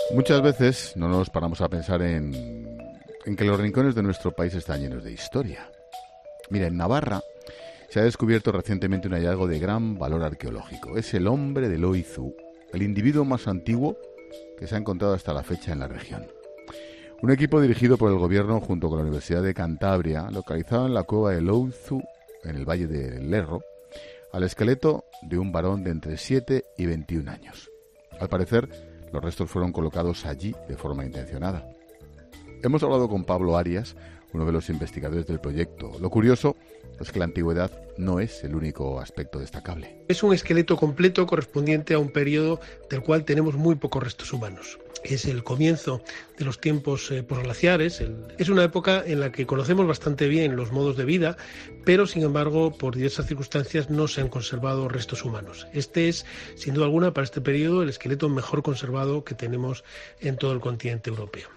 Muchas veces no nos paramos a pensar en que los rincones de nuestro país están llenos de historia. Mira, en Navarra se ha descubierto recientemente un hallazgo de gran valor arqueológico. Es el hombre de Loizu, el individuo más antiguo que se ha encontrado hasta la fecha en la región. Un equipo dirigido por el gobierno junto con la Universidad de Cantabria localizado en la cueva de Loizu, en el valle del Lerro, al esqueleto de un varón de entre 7 y 21 años. Al parecer, los restos fueron colocados allí de forma intencionada. Hemos hablado con Pablo Arias, uno de los investigadores del proyecto. Lo curioso es que la antigüedad no es el único aspecto destacable. Es un esqueleto completo correspondiente a un periodo del cual tenemos muy pocos restos humanos. Es el comienzo de los tiempos posglaciares. Es una época en la que conocemos bastante bien los modos de vida, pero sin embargo, por diversas circunstancias no se han conservado restos humanos. Este es, sin duda alguna, para este periodo, el esqueleto mejor conservado que tenemos en todo el continente europeo.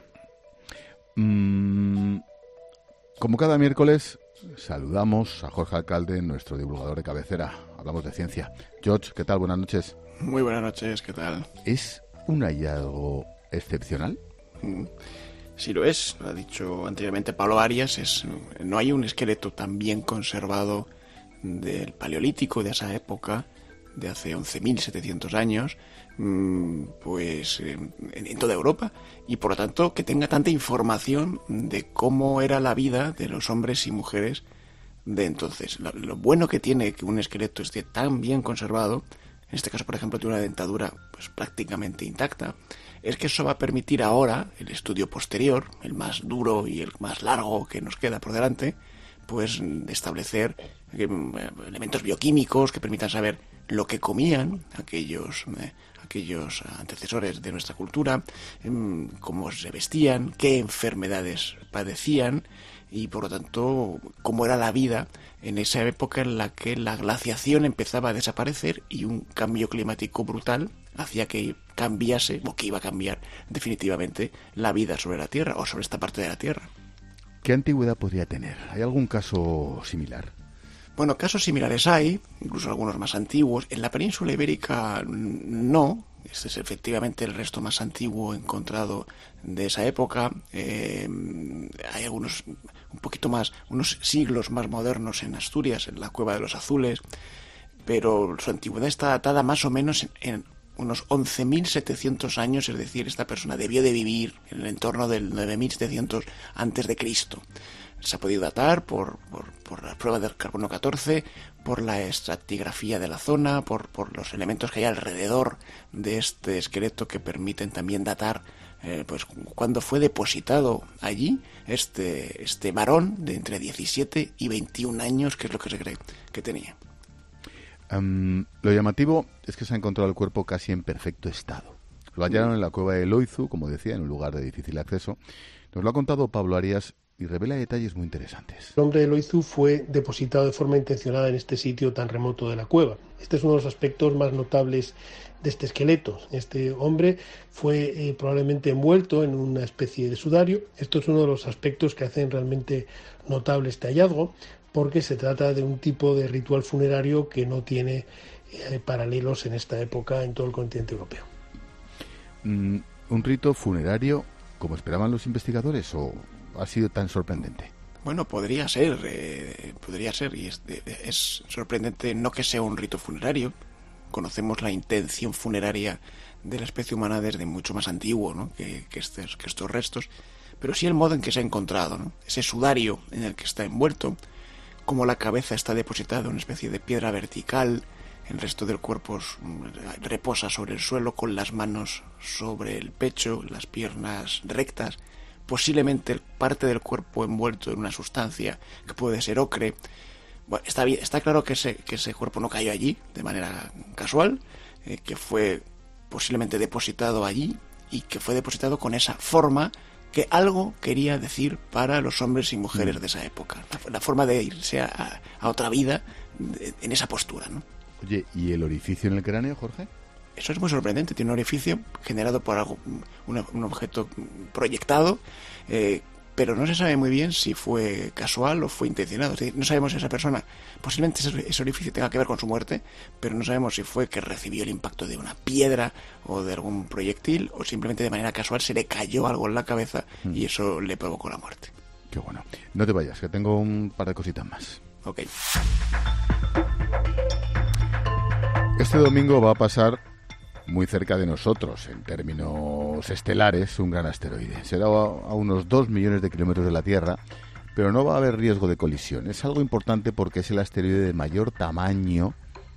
Como cada miércoles, saludamos a Jorge Alcalde, nuestro divulgador de cabecera. Hablamos de ciencia. George, ¿qué tal? Buenas noches. Muy buenas noches, ¿qué tal? ¿Es un hallazgo excepcional? Sí lo es, lo ha dicho anteriormente Pablo Arias. No hay un esqueleto tan bien conservado del Paleolítico, de esa época, de hace 11.700 años, pues en toda Europa, y por lo tanto que tenga tanta información de cómo era la vida de los hombres y mujeres de entonces. Lo bueno que tiene que un esqueleto esté tan bien conservado, en este caso por ejemplo tiene una dentadura pues prácticamente intacta, es que eso va a permitir ahora el estudio posterior, el más duro y el más largo que nos queda por delante, pues de establecer elementos bioquímicos que permitan saber lo que comían aquellos antecesores de nuestra cultura, cómo se vestían, qué enfermedades padecían y por lo tanto cómo era la vida en esa época en la que la glaciación empezaba a desaparecer y un cambio climático brutal hacía que cambiase, o que iba a cambiar definitivamente la vida sobre la Tierra o sobre esta parte de la Tierra. ¿Qué antigüedad podría tener? ¿Hay algún caso similar? Bueno, casos similares hay, incluso algunos más antiguos. En la península ibérica no. Este es efectivamente el resto más antiguo encontrado de esa época. Hay algunos un poquito más, unos siglos más modernos en Asturias, en la Cueva de los Azules, pero su antigüedad está datada más o menos en unos 11.700 años, es decir, esta persona debió de vivir en el entorno del 9.700 antes de Cristo. Se ha podido datar por la prueba del carbono 14, por la estratigrafía de la zona, por los elementos que hay alrededor de este esqueleto que permiten también datar pues cuando fue depositado allí este varón de entre 17 y 21 años, que es lo que se cree que tenía. Lo llamativo es que se ha encontrado el cuerpo casi en perfecto estado. Lo hallaron en la cueva de Loizu, como decía, en un lugar de difícil acceso. Nos lo ha contado Pablo Arias y revela detalles muy interesantes. El hombre de Loizu fue depositado de forma intencionada en este sitio tan remoto de la cueva. Este es uno de los aspectos más notables de este esqueleto. Este hombre fue probablemente envuelto en una especie de sudario. Esto es uno de los aspectos que hacen realmente notable este hallazgo, porque se trata de un tipo de ritual funerario que no tiene paralelos en esta época en todo el continente europeo. ¿Un rito funerario como esperaban los investigadores o ha sido tan sorprendente? Bueno, podría ser, y es sorprendente no que sea un rito funerario. Conocemos la intención funeraria de la especie humana desde mucho más antiguo, ¿no? que estos restos, pero sí el modo en que se ha encontrado, ¿no? Ese sudario en el que está envuelto, como la cabeza está depositada en una especie de piedra vertical, el resto del cuerpo reposa sobre el suelo con las manos sobre el pecho, las piernas rectas, posiblemente parte del cuerpo envuelto en una sustancia que puede ser ocre. Bueno, está claro que ese cuerpo no cayó allí de manera casual, que fue posiblemente depositado allí y que fue depositado con esa forma que algo quería decir para los hombres y mujeres de esa época. La forma de irse a otra vida en esa postura, ¿no? Oye, ¿y el orificio en el cráneo, Jorge? Eso es muy sorprendente. Tiene un orificio generado por un objeto proyectado pero no se sabe muy bien si fue casual o fue intencionado. Es decir, no sabemos si esa persona, posiblemente ese orificio tenga que ver con su muerte, pero no sabemos si fue que recibió el impacto de una piedra o de algún proyectil, o simplemente de manera casual se le cayó algo en la cabeza y eso le provocó la muerte. Qué bueno. No te vayas, que tengo un par de cositas más. Ok. Este domingo va a pasar muy cerca de nosotros, en términos estelares, un gran asteroide. Será a unos 2 millones de kilómetros de la Tierra, pero no va a haber riesgo de colisión. Es algo importante porque es el asteroide de mayor tamaño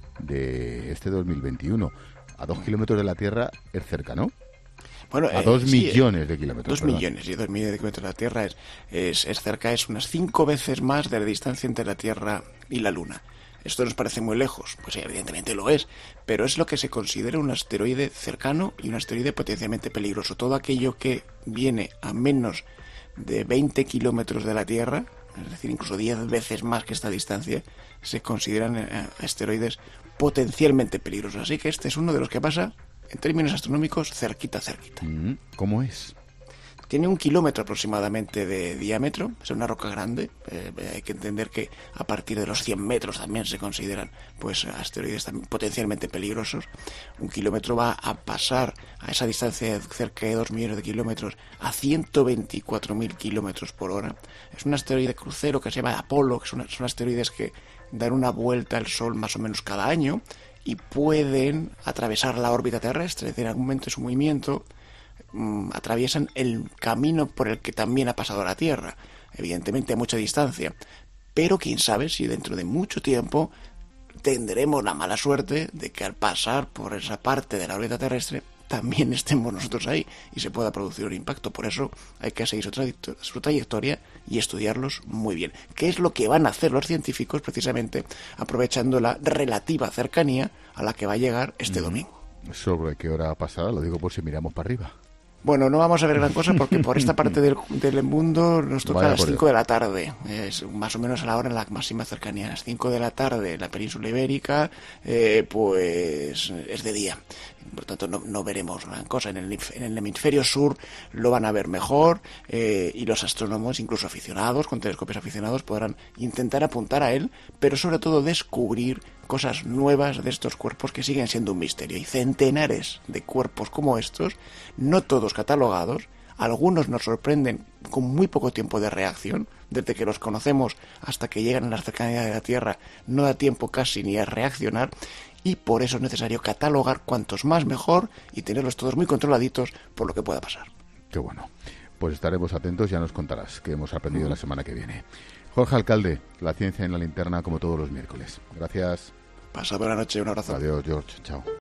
de este 2021. A 2 kilómetros de la Tierra es cerca, ¿no? Bueno, a 2 millones de kilómetros. 2 millones, y 2 millones de kilómetros de la Tierra es cerca, es unas 5 veces más de la distancia entre la Tierra y la Luna. ¿Esto nos parece muy lejos? Pues evidentemente lo es, pero es lo que se considera un asteroide cercano y un asteroide potencialmente peligroso. Todo aquello que viene a menos de 20 kilómetros de la Tierra, es decir, incluso 10 veces más que esta distancia, se consideran asteroides potencialmente peligrosos. Así que este es uno de los que pasa, en términos astronómicos, cerquita. ¿Cómo es? Tiene 1 kilómetro aproximadamente de diámetro, es una roca grande. Hay que entender que a partir de los 100 metros también se consideran pues asteroides potencialmente peligrosos. 1 kilómetro va a pasar a esa distancia de cerca de 2 millones de kilómetros a 124.000 kilómetros por hora. Es un asteroide crucero que se llama Apolo, que son asteroides que dan una vuelta al Sol más o menos cada año y pueden atravesar la órbita terrestre, es decir, en algún momento de su movimiento atraviesan el camino por el que también ha pasado la Tierra, evidentemente a mucha distancia, pero quién sabe si dentro de mucho tiempo tendremos la mala suerte de que al pasar por esa parte de la órbita terrestre también estemos nosotros ahí y se pueda producir un impacto. Por eso hay que seguir su trayectoria y estudiarlos muy bien. ¿Qué es lo que van a hacer los científicos precisamente aprovechando la relativa cercanía a la que va a llegar este domingo? ¿Sobre qué hora pasará? Lo digo por si miramos para arriba. Bueno, no vamos a ver gran cosa porque por esta parte del mundo nos toca a las 5 de la tarde. Es más o menos a la hora en la máxima cercanía. A las 5 de la tarde en la península ibérica, pues es de día. Por tanto, no veremos gran cosa. En el hemisferio sur lo van a ver mejor y los astrónomos, incluso aficionados, con telescopios aficionados, podrán intentar apuntar a él, pero sobre todo descubrir cosas nuevas de estos cuerpos que siguen siendo un misterio. Y centenares de cuerpos como estos, no todos catalogados, algunos nos sorprenden con muy poco tiempo de reacción. Desde que los conocemos hasta que llegan a la cercanía de la Tierra no da tiempo casi ni a reaccionar, y por eso es necesario catalogar cuantos más mejor y tenerlos todos muy controladitos por lo que pueda pasar. Qué bueno. Pues estaremos atentos, ya nos contarás qué hemos aprendido la semana que viene. Jorge Alcalde, La Ciencia en la Linterna, como todos los miércoles. Gracias. Pasad buena noche, un abrazo. Adiós, George. Chao.